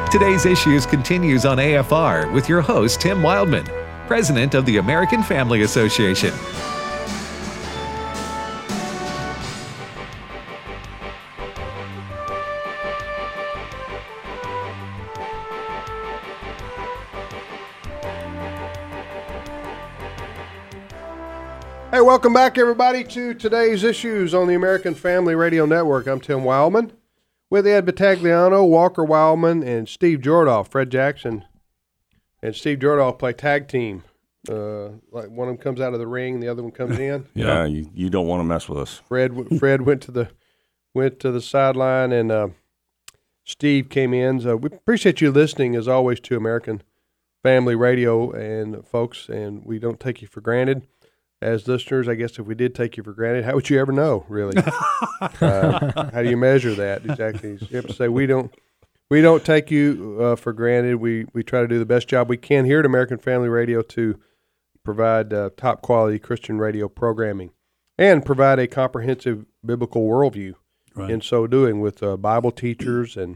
Today's Issues continues on AFR with your host, Tim Wildman, President of the American Family Association. Hey, welcome back, everybody, to Today's Issues on the American Family Radio Network. I'm Tim Wildman with Ed Battagliano, Walker Wildman, and Steve Jordahl. Fred Jackson and Steve Jordahl play tag team. Like one of them comes out of the ring, the other one comes in. Yeah, you don't want to mess with us. Fred went to the sideline, and Steve came in. So we appreciate you listening, as always, to American Family Radio, and folks, and we don't take you for granted. As listeners, I guess if we did take you for granted, how would you ever know, really? How do you measure that exactly? You have to say we don't take you for granted. We try to do the best job we can here at American Family Radio to provide top quality Christian radio programming and provide a comprehensive biblical worldview. Right. In so doing, with Bible teachers and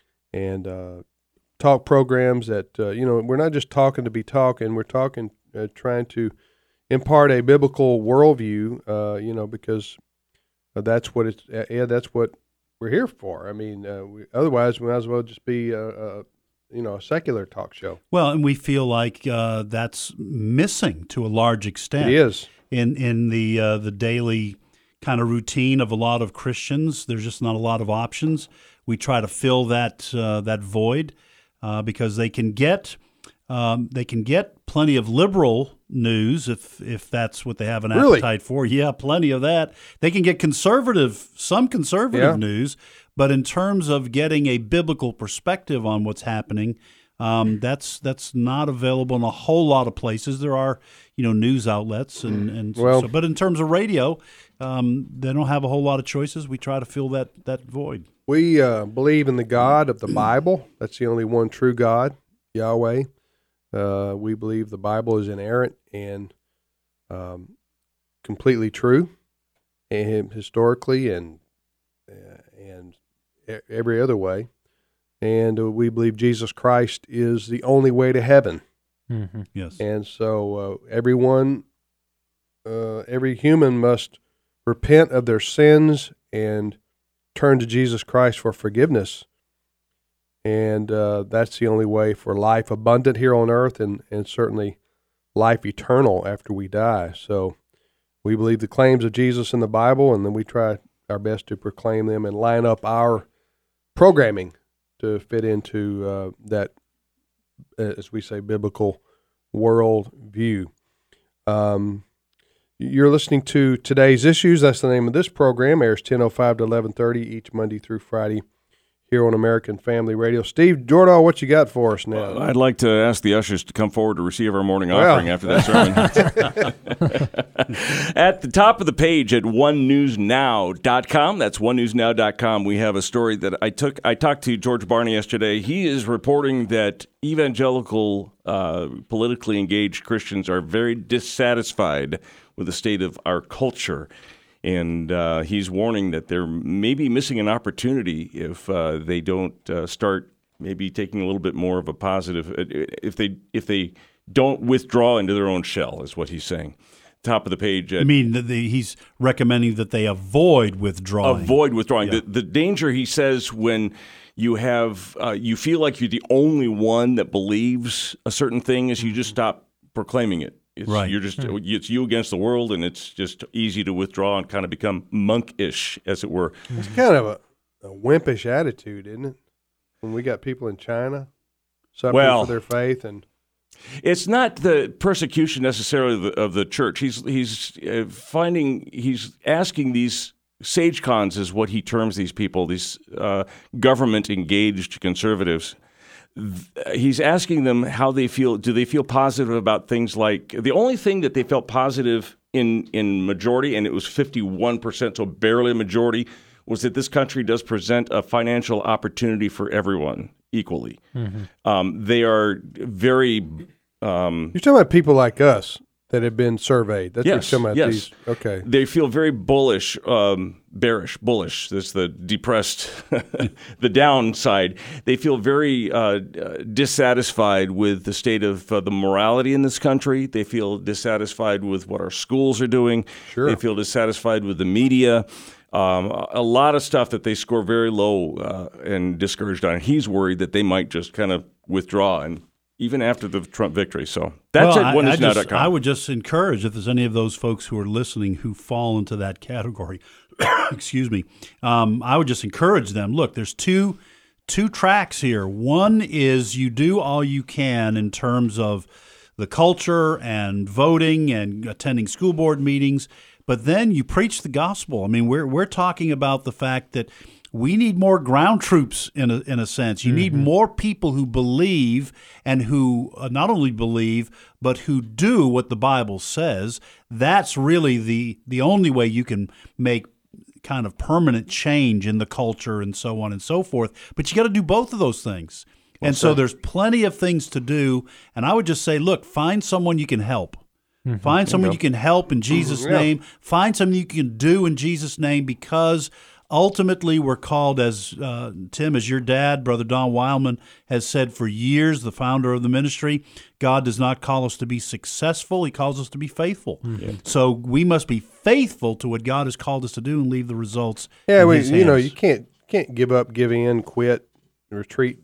talk programs that we're not just talking to be talking. We're talking, trying to impart a biblical worldview, because that's what that's what we're here for. I mean, otherwise we might as well just be a secular talk show. Well, and we feel like that's missing to a large extent. It is in the daily kind of routine of a lot of Christians. There's just not a lot of options. We try to fill that void because they can get plenty of liberal news if that's what they have an appetite for. Yeah, plenty of that. They can get some conservative news, but in terms of getting a biblical perspective on what's happening, that's not available in a whole lot of places. There are news outlets but in terms of radio, they don't have a whole lot of choices. We try to fill that void. We believe in the God of the Bible. That's the only one true God, Yahweh. We believe the Bible is inerrant and completely true, and historically and every other way. And we believe Jesus Christ is the only way to heaven. Mm-hmm. Yes. And so every human must repent of their sins and turn to Jesus Christ for forgiveness. And that's the only way for life abundant here on earth, and certainly life eternal after we die. So we believe the claims of Jesus in the Bible, and then we try our best to proclaim them and line up our programming to fit into that, as we say, biblical world view. You're listening to Today's Issues. That's the name of this program. Airs 10:05 to 11:30 each Monday through Friday here on American Family Radio. Steve Jordahl, what you got for us now? I'd like to ask the ushers to come forward to receive our morning offering after that sermon. At the top of the page at onenewsnow.com, that's onenewsnow.com, we have a story that I talked to George Barney yesterday. He is reporting that evangelical, politically engaged Christians are very dissatisfied with the state of our culture. And he's warning that they're maybe missing an opportunity if they don't start maybe taking a little bit more of a positive, if they don't withdraw into their own shell, is what he's saying. Top of the page. You mean that he's recommending that they avoid withdrawing? Avoid withdrawing. Yeah. The danger, he says, when you have you feel like you're the only one that believes a certain thing, is you just stop proclaiming it. Right. It's you against the world, and it's just easy to withdraw and kind of become monkish, as it were. It's kind of a wimpish attitude, isn't it? When we got people in China suffering for their faith, and it's not the persecution necessarily of the church. He's asking these sage-cons, is what he terms these people, these government-engaged conservatives. He's asking them how they feel. Do they feel positive about things like, the only thing that they felt positive in majority, and it was 51%, so barely a majority, was that this country does present a financial opportunity for everyone equally. Mm-hmm. They are very... You're talking about people like us. that have been surveyed. That's what you're talking about. Yes. These. Okay. They feel very bullish, bullish. That's the depressed, the downside. They feel very dissatisfied with the state of the morality in this country. They feel dissatisfied with what our schools are doing. Sure. They feel dissatisfied with the media. A lot of stuff that they score very low and discouraged on. He's worried that they might just kind of withdraw, and even after the Trump victory. So that's at onenewsnow.com. I would just encourage, if there's any of those folks who are listening who fall into that category, excuse me, I would just encourage them. Look, there's two tracks here. One is you do all you can in terms of the culture and voting and attending school board meetings, but then you preach the gospel. I mean, we're talking about the fact that we need more ground troops in a sense. You need more people who believe and who not only believe, but who do what the Bible says. That's really the only way you can make kind of permanent change in the culture and so on and so forth. But you got to do both of those things. And so there's plenty of things to do. And I would just say, look, find someone you can help. Find someone you can help in Jesus' name. Find something you can do in Jesus' name, because ultimately, we're called, as Tim, as your dad, Brother Don Wildman, has said for years, the founder of the ministry, God does not call us to be successful. He calls us to be faithful. So we must be faithful to what God has called us to do and leave the results in His hands. You can't give up, give in, quit, retreat.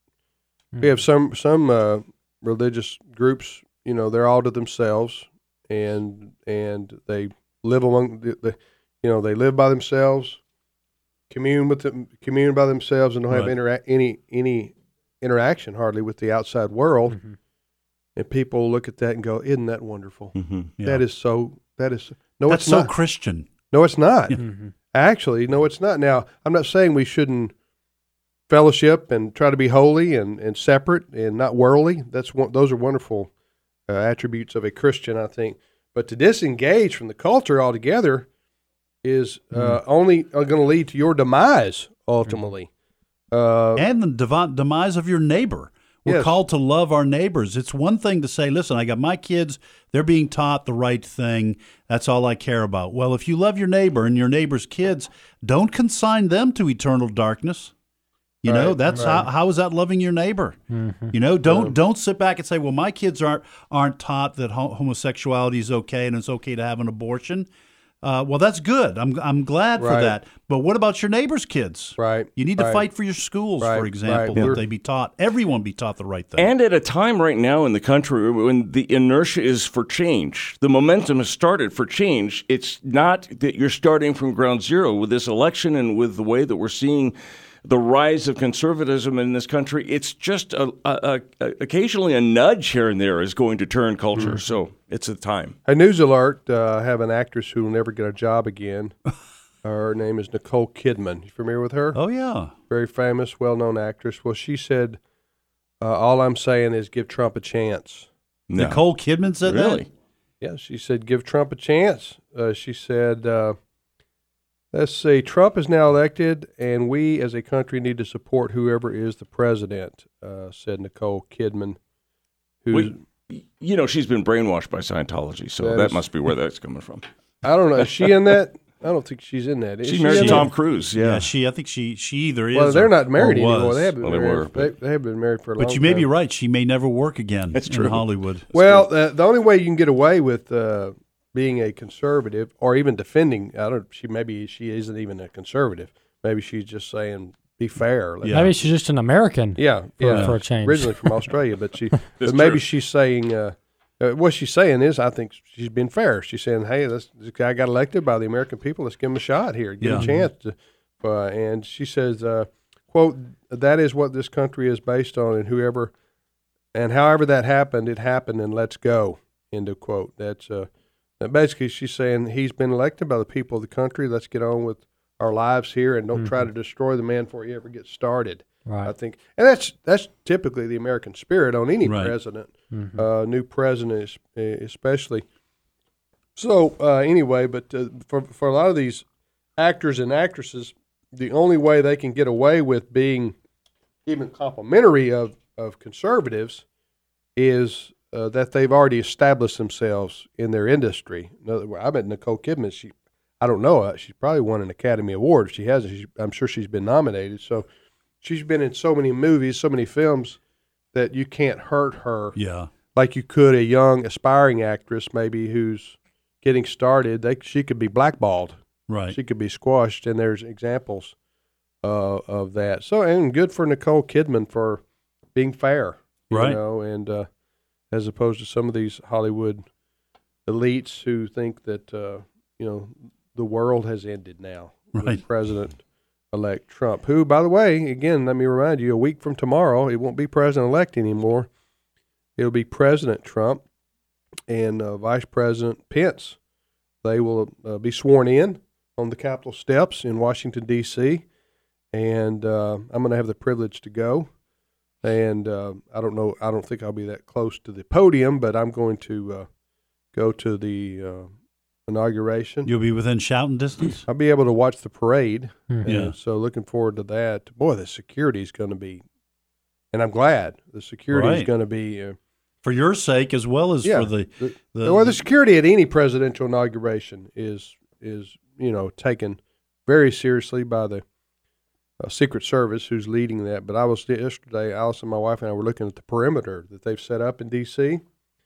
We have some religious groups, they're all to themselves, and they live among they live by themselves, commune by themselves, and don't have any interaction hardly with the outside world. And people look at that and go, "Isn't that wonderful? That is so. That's it's so not. Christian." No, it's not. Actually, no, it's not. Now, I'm not saying we shouldn't fellowship and try to be holy and separate and not worldly. Those are wonderful attributes of a Christian, I think. But to disengage from the culture altogether is only going to lead to your demise ultimately, and the demise of your neighbor. We're called to love our neighbors. It's one thing to say, listen, I got my kids, they're being taught the right thing. That's all I care about. Well, if you love your neighbor and your neighbor's kids, don't consign them to eternal darkness. That's how is that loving your neighbor? Don't sit back and say, well, my kids aren't taught that homosexuality is okay and it's okay to have an abortion. Well, that's good. I'm glad for that. But what about your neighbor's kids? Right. You need to fight for your schools, for example, that they be taught. Everyone be taught the right thing. And at a time right now in the country when the inertia is for change, the momentum has started for change. It's not that you're starting from ground zero with this election and with the way that we're seeing the rise of conservatism in this country. It's just occasionally a nudge here and there is going to turn culture. So it's a time. A news alert, I have an actress who will never get a job again. Her name is Nicole Kidman. You familiar with her? Oh, yeah. Very famous, well-known actress. Well, she said, all I'm saying is give Trump a chance. No. Nicole Kidman said that? Really? Yeah, she said give Trump a chance. She said, let's see, Trump is now elected, and we as a country need to support whoever is the president, said Nicole Kidman. She's been brainwashed by Scientology, so that must be where that's coming from. I don't know. Is she in that? I don't think she's in that. She married Tom Cruise, I think she either is. Well, they're not married or anymore. was. They have been married. They have been married for a long time. But you may be right. She may never work again That's true. in Hollywood. Well, the only way you can get away with being a conservative or even defending, maybe she isn't even a conservative. Maybe she's just saying be fair. Maybe she's just an American. For a change. Originally from Australia, but maybe she's saying what she's saying is, I think she's being fair. She's saying, hey, this guy got elected by the American people. Let's give him a shot here, give him a chance. And she says, quote, that is what this country is based on, and however that happened, it happened, and let's go, end of quote. That's basically she's saying he's been elected by the people of the country. Let's get on with our lives here and don't try to destroy the man before he ever gets started. Right. I think, and that's typically the American spirit on any president, new president especially. So anyway, but for a lot of these actors and actresses, the only way they can get away with being even complimentary of conservatives is that they've already established themselves in their industry. In other words, I bet Nicole Kidman, I don't know, she's probably won an Academy Award. If she hasn't, I'm sure she's been nominated. So she's been in so many movies, so many films that you can't hurt her. Yeah. Like you could a young aspiring actress maybe who's getting started. She could be blackballed. Right. She could be squashed, and there's examples of that. So, and good for Nicole Kidman for being fair, right? You know, and as opposed to some of these Hollywood elites who think that the world has ended now. Right. With President-elect Trump, who, by the way, again, let me remind you, a week from tomorrow, it won't be President-elect anymore. It'll be President Trump and Vice President Pence. They will be sworn in on the Capitol steps in Washington, D.C., and I'm going to have the privilege to go. And I don't think I'll be that close to the podium, but I'm going to go to the inauguration. You'll be within shouting distance? I'll be able to watch the parade. Mm-hmm. Yeah. So looking forward to that. Boy, the security is going to be, and I'm glad the security is going to be. For your sake as well as for the security at any presidential inauguration is taken very seriously by the Secret Service who's leading that. But I was yesterday, Allison, my wife, and I were looking at the perimeter that they've set up in D.C.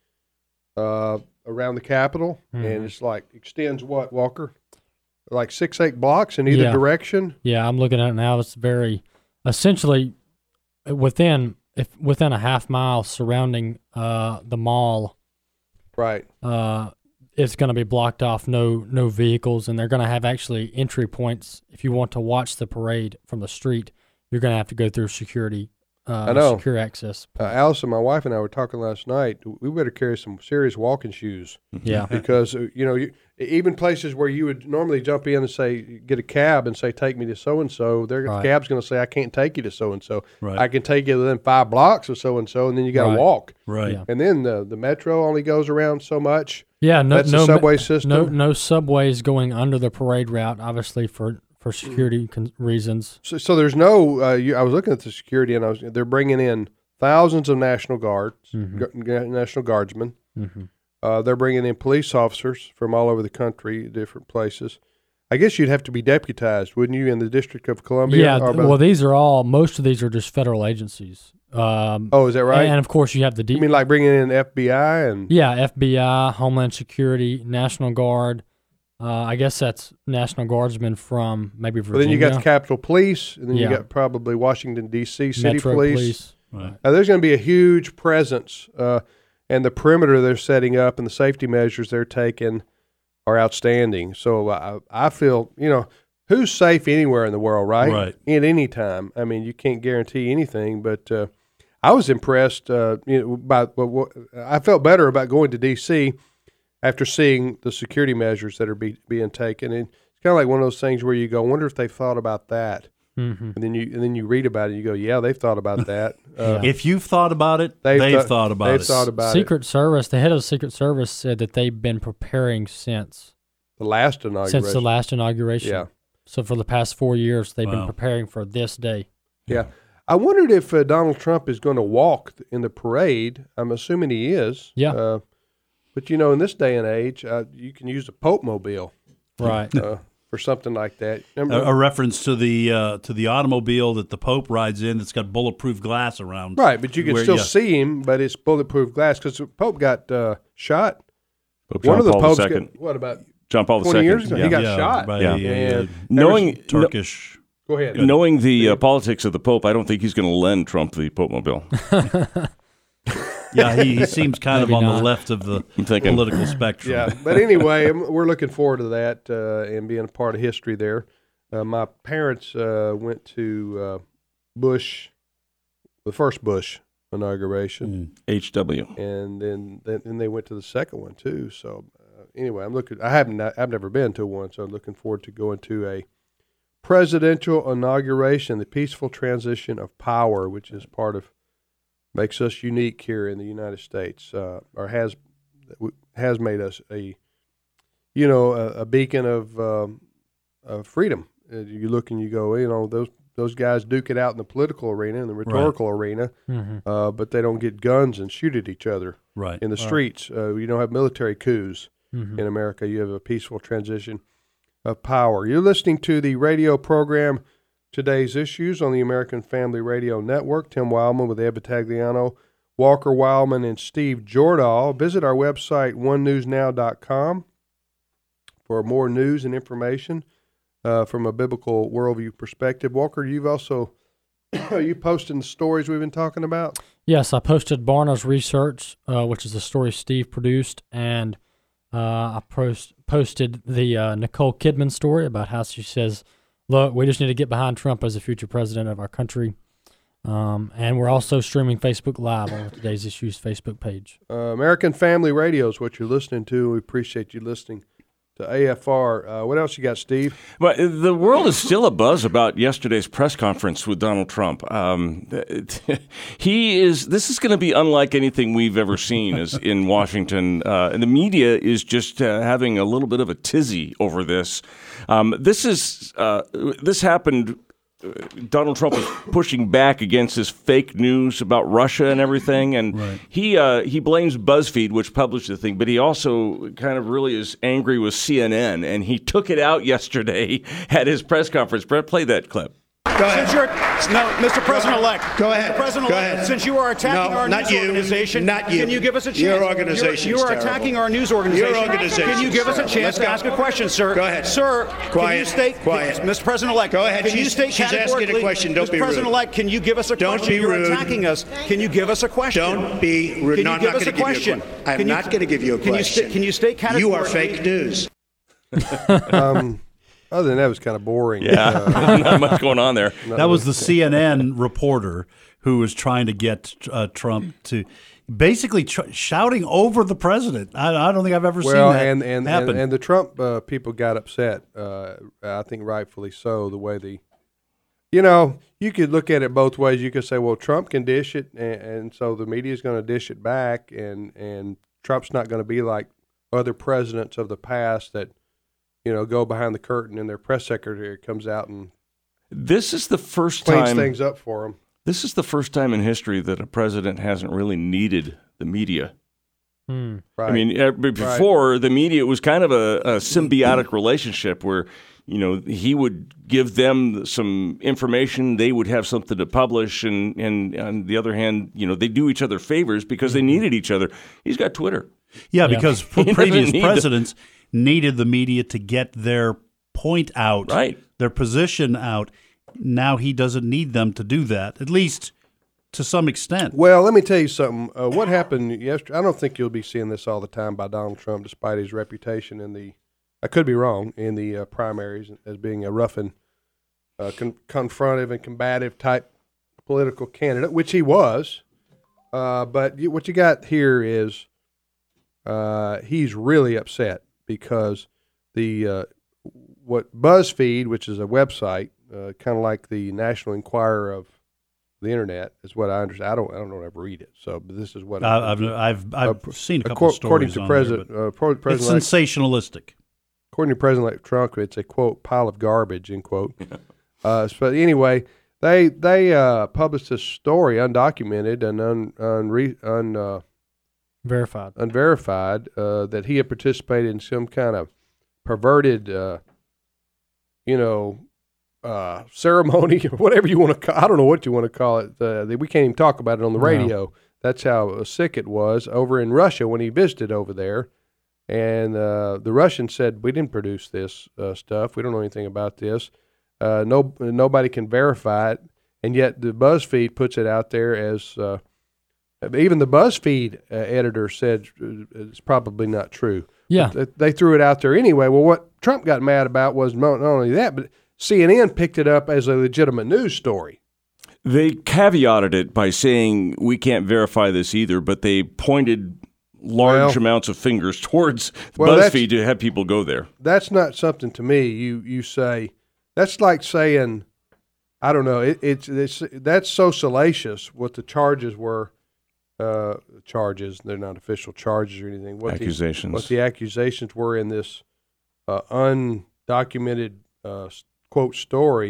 Around the Capitol, and it's like extends what, Walker? Like 6-8 blocks in either direction? Yeah, I'm looking at it now. It's very essentially within a half mile surrounding the mall, right? It's going to be blocked off, no vehicles, and they're going to have actually entry points. If you want to watch the parade from the street, you're going to have to go through security, secure access. Allison, my wife, and I were talking last night. We better carry some serious walking shoes. Yeah, because even places where you would normally jump in and say, get a cab and say, take me to so-and-so, the cab's going to say, I can't take you to so-and-so. Right. I can take you within 5 blocks of so-and-so, and then you got to walk. Right. Yeah. And then the metro only goes around so much. Yeah, that's the subway system. No subways going under the parade route, obviously, for security reasons. So there's no, I was looking at the security, and they're bringing in thousands of National Guards, National Guardsmen. Mm-hmm. They're bringing in police officers from all over the country, different places. I guess you'd have to be deputized, wouldn't you, in the District of Columbia? Yeah, most of these are just federal agencies. Is that right? And, of course, you have the... You mean like bringing in FBI? And yeah, FBI, Homeland Security, National Guard. I guess that's National Guardsmen from maybe Virginia. Well, then you got the Capitol Police, and then you got probably Washington, D.C. City Metro Police. Right. There's going to be a huge presence, and the perimeter they're setting up and the safety measures they're taking are outstanding. So I feel, who's safe anywhere in the world, right? Right. At any time. I mean, you can't guarantee anything, but I was impressed by I felt better about going to D.C. after seeing the security measures that are being taken. And it's kind of like one of those things where you go, I wonder if they've thought about that. Mm-hmm. And then you read about it and you go, yeah, they've thought about that. If you've thought about it, they've thought about it. They've thought about Secret Service, the head of the Secret Service said that they've been preparing since the last inauguration. Yeah. So for the past 4 years, they've been preparing for this day. Yeah. I wondered if Donald Trump is going to walk in the parade. I'm assuming he is. Yeah. But, in this day and age, you can use a Pope mobile. Right. For something like that. A reference to the automobile that the Pope rides in that's got bulletproof glass around. Right, but you can still see him, but it's bulletproof glass because the Pope got shot. Pope John Paul II. What about John Paul II? 20 years ago? Yeah. He got shot. By Knowing Go ahead. Knowing the politics of the Pope, I don't think he's going to lend Trump the Pope mobile. Yeah, he seems kind of on the left of the political spectrum. Yeah, but anyway, we're looking forward to that and being a part of history there. My parents went to the first Bush inauguration. HW. And then they went to the second one, too. So anyway, I've never been to one, so I'm looking forward to going to a presidential inauguration, the peaceful transition of power, which is makes us unique here in the United States, or has made us a beacon of freedom. You look and you go, those those guys duke it out in the political arena, in the rhetorical arena, but they don't get guns and shoot at each other in the streets. You don't have military coups in America. You have a peaceful transition of power. You're listening to the radio program Today's Issues on the American Family Radio Network. Tim Wildman with Ed Battagliano, Walker Wildman, and Steve Jordahl. Visit our website, onenewsnow.com, for more news and information from a biblical worldview perspective. Walker, you've also are you posting the stories we've been talking about? Yes, I posted Barna's research, which is the story Steve produced, and I posted the Nicole Kidman story about how she says, look, we just need to get behind Trump as the future president of our country. And we're also streaming Facebook Live on Today's Issues Facebook page. American Family Radio is what you're listening to. We appreciate you listening to AFR. What else you got, Steve? Well, the world is still abuzz about yesterday's press conference with Donald Trump. This is going to be unlike anything we've ever seen in Washington. And the media is just having a little bit of a tizzy over this. This happened. Donald Trump was pushing back against this fake news about Russia and everything, and he blames BuzzFeed, which published the thing, but he also kind of really is angry with CNN, and he took it out yesterday at his press conference. Brett, play that clip. Go ahead. Mr. President-elect. Go ahead. Go ahead. Since you are attacking our news organization, can you give us a chance? Your organization. You are attacking our news organization. Your organization. Can you give us a chance to ask a question, sir? Go ahead. Sir, quiet. Can you state, quiet. Mr. President-elect. Go ahead. Can you state she's asking a question. Don't Mr. be rude. President-elect, can you give us a question? Don't be rude. You're attacking us. Can you give us a question? Don't be rude. Can you give us a question? I'm not going to give you a question. Can you state categorically? You are fake news. Other than that, it was kind of boring. Yeah, not much going on there. That was the CNN reporter who was trying to get Trump to basically shouting over the president. I don't think I've ever seen that happen. And the Trump people got upset, I think rightfully so, the way you could look at it both ways. You could say, well, Trump can dish it, and so the media is going to dish it back, and Trump's not going to be like other presidents of the past that, go behind the curtain and their press secretary comes out and this is the first cleans time things up for them. This is the first time in history that a president hasn't really needed the media. Right. I mean, before the media was kind of a symbiotic relationship where, he would give them some information, they would have something to publish, and on the other hand, they do each other favors because they needed each other. He's got Twitter. Yeah, because previous presidents needed the media to get their point out, their position out. Now he doesn't need them to do that, at least to some extent. Well, let me tell you something. What happened yesterday, I don't think you'll be seeing this all the time by Donald Trump, despite his reputation I could be wrong, in the primaries as being a rough and confrontive and combative type political candidate, which he was. But what you got here is he's really upset because what BuzzFeed, which is a website, kind of like the National Enquirer of the internet, is what I understand. I don't ever read it, so but this is what I've seen a couple of stories according to President it's sensationalistic. According to President Trump, it's a quote pile of garbage end quote. But anyway, they published this story, undocumented and unverified, that he had participated in some kind of perverted, ceremony or whatever you want to call. I don't know what you want to call it. We can't even talk about it on the radio. No. That's how sick it was over in Russia when he visited over there. And the Russians said, we didn't produce this stuff. We don't know anything about this. Nobody can verify it. And yet the BuzzFeed puts it out there as even the BuzzFeed editor said it's probably not true. Yeah. But they threw it out there anyway. Well, what Trump got mad about was not only that, but CNN picked it up as a legitimate news story. They caveated it by saying we can't verify this either, but they pointed large amounts of fingers towards BuzzFeed to have people go there. That's not something to me. You say that's like saying, I don't know. That's so salacious. What the charges were, they're not official charges or anything. What the accusations were in this undocumented quote story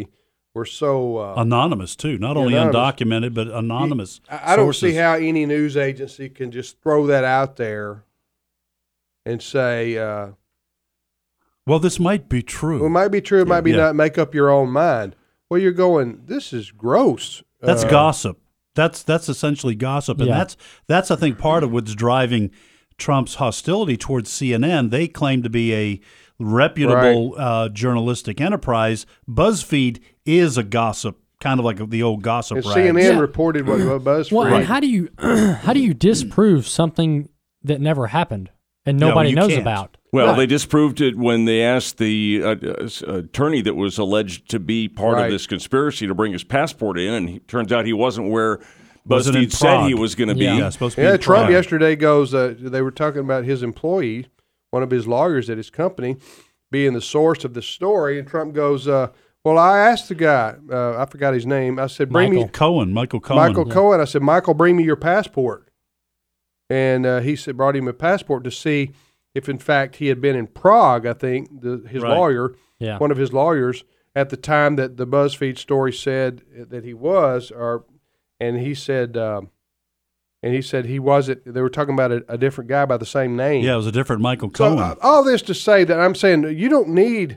were so anonymous too, not only undocumented but anonymous. I don't see how any news agency can just throw that out there and say, "Well, this might be true." Well, it might be true. It might be not. Make up your own mind. Well, you're going. This is gross. That's gossip. That's essentially gossip, and that's I think part of what's driving Trump's hostility towards CNN. They claim to be a reputable journalistic enterprise. BuzzFeed is a gossip, kind of like the old gossip. And CNN reported what BuzzFeed. Well, and how do you disprove something that never happened and nobody knows about? Well, they disproved it when they asked the attorney that was alleged to be part of this conspiracy to bring his passport in, and it turns out he wasn't where BuzzFeed said he was going to be. Supposed to be Trump yesterday goes, they were talking about his employee, one of his lawyers at his company, being the source of the story, and Trump goes, well, I asked the guy, I forgot his name, I said, Michael Cohen. Cohen. I said, Michael, bring me your passport. And he said, brought him a passport to see if, in fact, he had been in Prague, I think, his lawyer, one of his lawyers, at the time that the BuzzFeed story said that he was, and he said he wasn't. They were talking about a different guy by the same name. Yeah, it was a different Michael Cohen. So, all this to say that I'm saying you don't need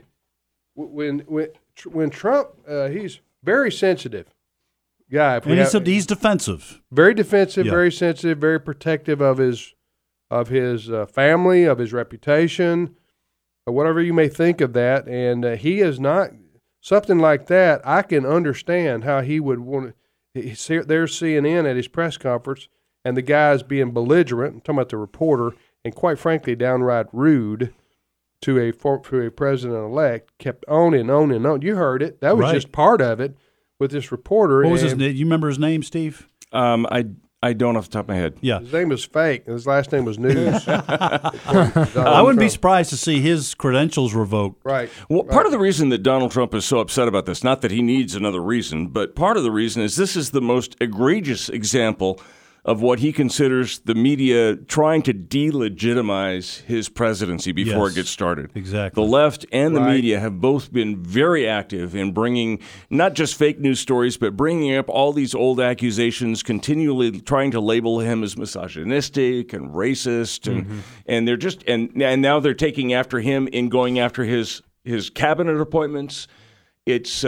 when Trump he's very sensitive guy. And he's defensive. Very defensive, very sensitive, very protective of his family, of his reputation, or whatever you may think of that. And he is not something like that. I can understand how he would want to. There's CNN at his press conference, and the guy's being belligerent. I'm talking about the reporter, and quite frankly, downright rude to a president-elect. Kept on and on and on. You heard it. That was just part of it with this reporter. What was his name? You remember his name, Steve? I don't off the top of my head. Yeah. His name was fake, and his last name was News. I wouldn't be surprised to see his credentials revoked. Right. Well, part of the reason that Donald Trump is so upset about this, not that he needs another reason, but part of the reason is this is the most egregious example of what he considers the media trying to delegitimize his presidency before it gets started. Exactly. The left and the media have both been very active in bringing not just fake news stories, but bringing up all these old accusations, continually trying to label him as misogynistic and racist, and they're just and now they're taking after him in going after his cabinet appointments. It's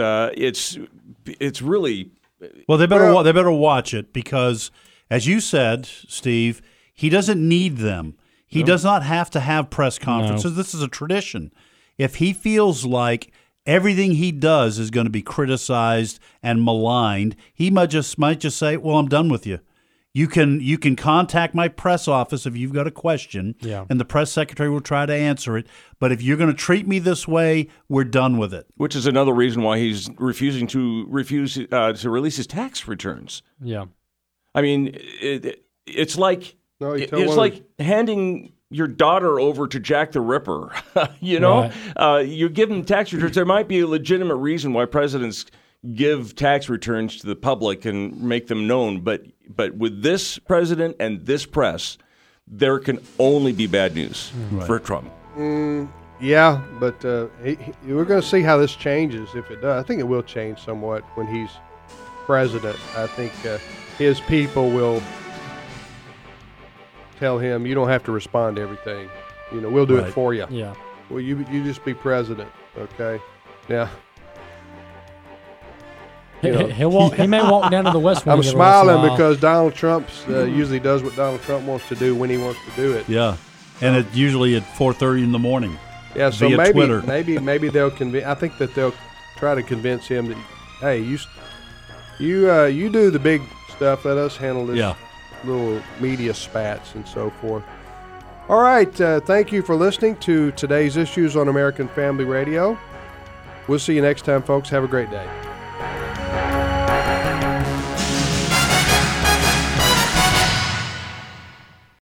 really well. They better watch it because, as you said, Steve, he doesn't need them. He does not have to have press conferences. No. This is a tradition. If he feels like everything he does is going to be criticized and maligned, he might just say, "Well, I'm done with you. You can contact my press office if you've got a question, and the press secretary will try to answer it. But if you're going to treat me this way, we're done with it." Which is another reason why he's refusing to release his tax returns. Yeah. I mean, it's like handing your daughter over to Jack the Ripper. You know, you give them tax returns. There might be a legitimate reason why presidents give tax returns to the public and make them known, but with this president and this press, there can only be bad news for Trump. Yeah, but we're going to see how this changes if it does. I think it will change somewhat when he's president. I think his people will tell him, you don't have to respond to everything. You know, we'll do it for you. Yeah. Well, you just be president, okay? Yeah. He may walk down to the West Wing. I'm smiling because Donald Trump usually does what Donald Trump wants to do when he wants to do it. Yeah, and it's usually at 4:30 in the morning. Yeah, so via Twitter. maybe they'll convince. I think that they'll try to convince him that, hey, you do the big stuff. Let us handle this little media spats and so forth. All right, thank you for listening to today's Issues on American Family Radio. We'll see you next time, folks. Have a great day.